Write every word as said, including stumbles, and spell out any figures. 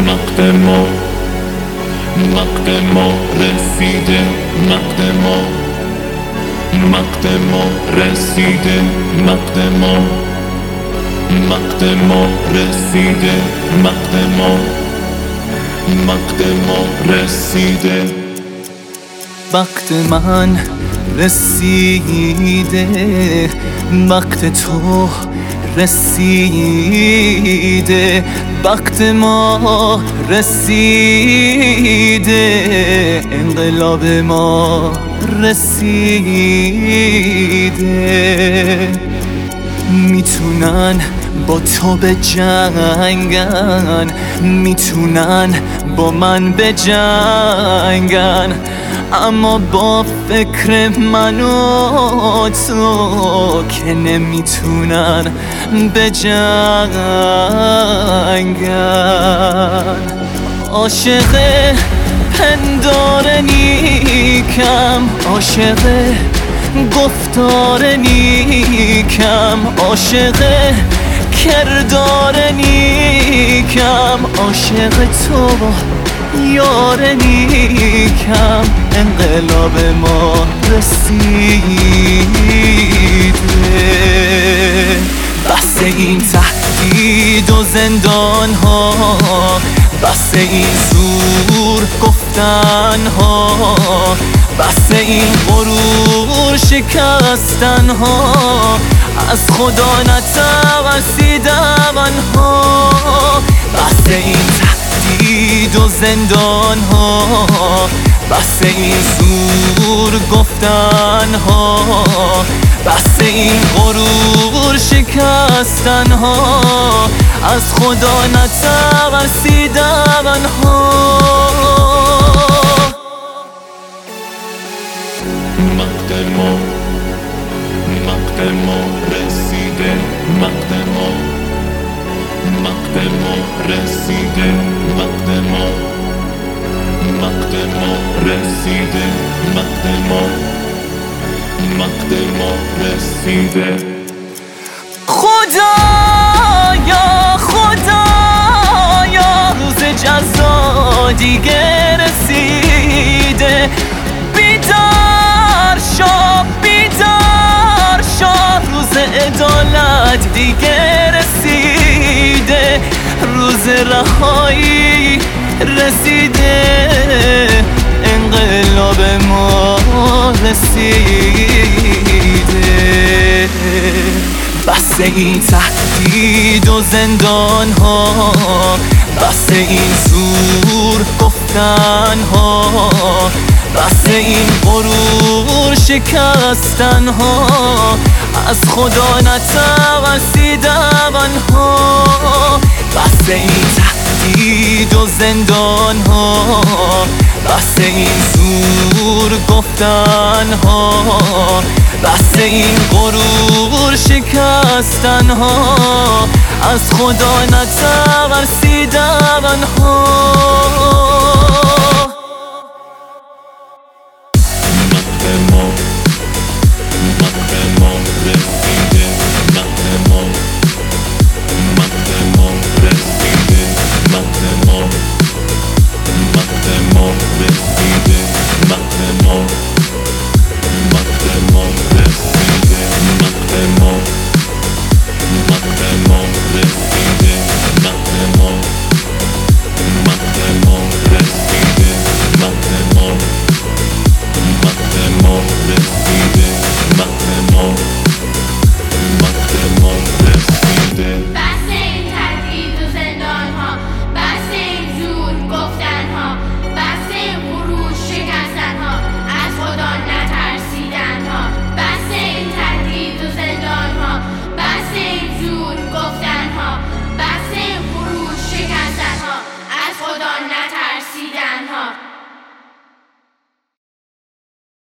وقت ما وقت ما رسیده، وقت ما وقت ما رسیده، وقت ما وقت ما رسیده، وقت ما وقت ما رسیده. وقت من رسیده، وقت تو رسیده، وقت ما رسیده، انقلاب ما رسیده. میتونن با تو به جنگن، میتونن با من به جنگن، اما با فکر من و تو که نمیتونن به جنگن. عاشق پندار نیکم، عاشق گفتار نیکم، عاشق کردار نیکم، عاشق تو یار نیکم، انقلاب ما رسیده. بس این تهدید و زندان ها، بس این زور گفتن ها، بس این غرور شکستن ها، از خدا نترسیدن ها. بس این تهدید و زندان ها، بس این زور گفتن ها، بس این غرور شکستن ها، از خدا نترسیدن ها. وقت ما وقت ما رسیده، وقت ما وقت ما رسیده، وقت ما وقت ما رسیده، وقت ما وقت ما رسیده. خدایا خدایا روز جزا دیگه رسیده، بیدار شو بیدار شو، روز عدالت دیگه رسیده، روز رهایی رسیده، انقلاب ما رسیده. بس این تهدید و زندان ها، بس این زور گفتن ها، بس این غرور شکستن ها، از خدا نترسیدن ها. بس این تهدید و زندان ها، بس این زور گفتن ها، بس این غرور شکستن ها، از خدا نترسیدن ها. This